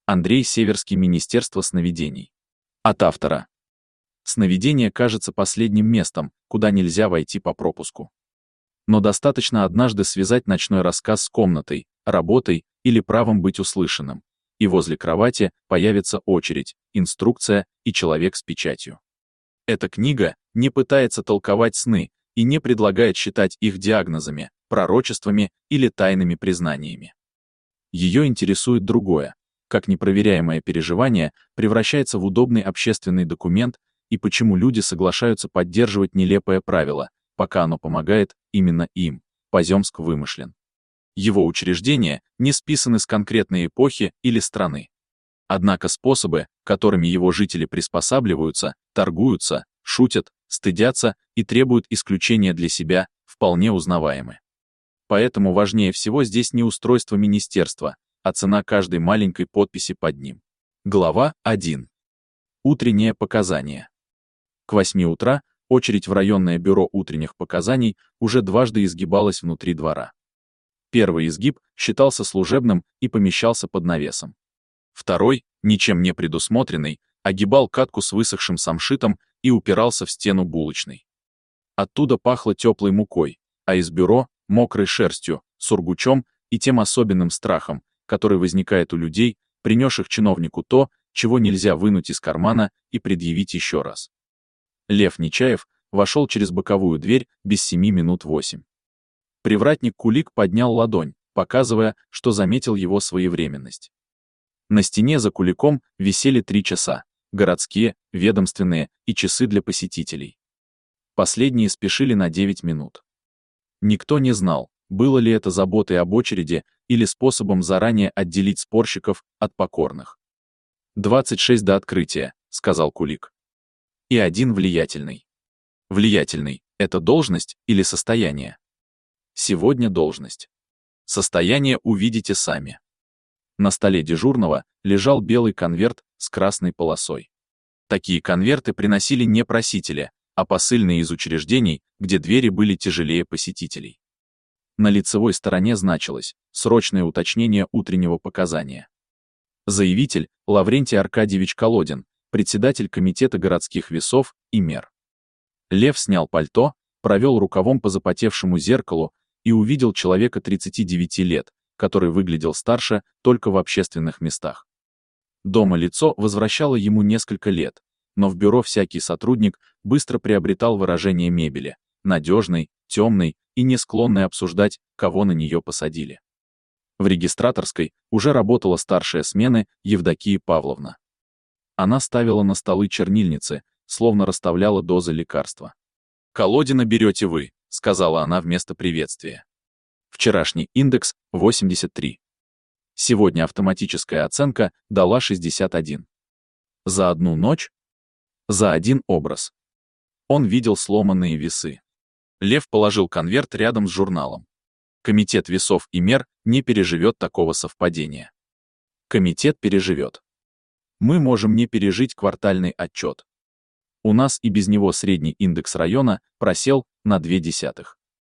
Андрей Северский, Министерство сновидений. От автора. Сновидение кажется последним местом, куда нельзя войти по пропуску. Но достаточно однажды связать ночной рассказ с комнатой, работой или правом быть услышанным, и возле кровати появится очередь, инструкция и человек с печатью. Эта книга не пытается толковать сны и не предлагает считать их диагнозами, пророчествами или тайными признаниями. Ее интересует другое, как непроверяемое переживание превращается в удобный общественный документ и почему люди соглашаются поддерживать нелепое правило, пока оно помогает именно им. Поземск вымышлен. Его учреждения не списаны с конкретной эпохи или страны. Однако способы, которыми его жители приспосабливаются, торгуются, шутят, стыдятся и требуют исключения для себя, вполне узнаваемы. Поэтому важнее всего здесь не устройство министерства, а цена каждой маленькой подписи под ним. Глава 1. Утреннее показание. К 8 утра очередь в районное бюро утренних показаний уже дважды изгибалась внутри двора. Первый изгиб считался служебным и помещался под навесом. Второй, ничем не предусмотренный, огибал катку с высохшим самшитом и упирался в стену булочной. Оттуда пахло теплой мукой, а из бюро — мокрой шерстью, сургучом и тем особенным страхом, который возникает у людей, принесших чиновнику то, чего нельзя вынуть из кармана и предъявить еще раз. Лев Нечаев вошел через боковую дверь без 7 минут 8. Привратник Кулик поднял ладонь, показывая, что заметил его своевременность. На стене за Куликом висели 3 часа, городские, ведомственные и часы для посетителей. Последние спешили на 9 минут. Никто не знал, было ли это заботой об очереди или способом заранее отделить спорщиков от покорных. 26 до открытия, сказал Кулик. И один влиятельный. Влиятельный — это должность или состояние? Сегодня должность. Состояние увидите сами. На столе дежурного лежал белый конверт с красной полосой. Такие конверты приносили не просители, а посыльные из учреждений, где двери были тяжелее посетителей. На лицевой стороне значилось «Срочное уточнение утреннего показания». Заявитель Лаврентий Аркадьевич Колодин, председатель комитета городских весов и мер. Лев снял пальто, провел рукавом по запотевшему зеркалу и увидел человека 39 лет, который выглядел старше только в общественных местах. Дома лицо возвращало ему несколько лет, но в бюро всякий сотрудник быстро приобретал выражение мебели, надежной, темной и не склонной обсуждать, кого на нее посадили. В регистраторской уже работала старшая смены Евдокия Павловна. Она ставила на столы чернильницы, словно расставляла дозы лекарства. «Колодина берете вы», — сказала она вместо приветствия. Вчерашний индекс — 83. Сегодня автоматическая оценка дала 61. За одну ночь? За один образ. Он видел сломанные весы. Лев положил конверт рядом с журналом. Комитет весов и мер не переживет такого совпадения. Комитет переживет. Мы можем не пережить квартальный отчет. У нас и без него средний индекс района просел на 0,2.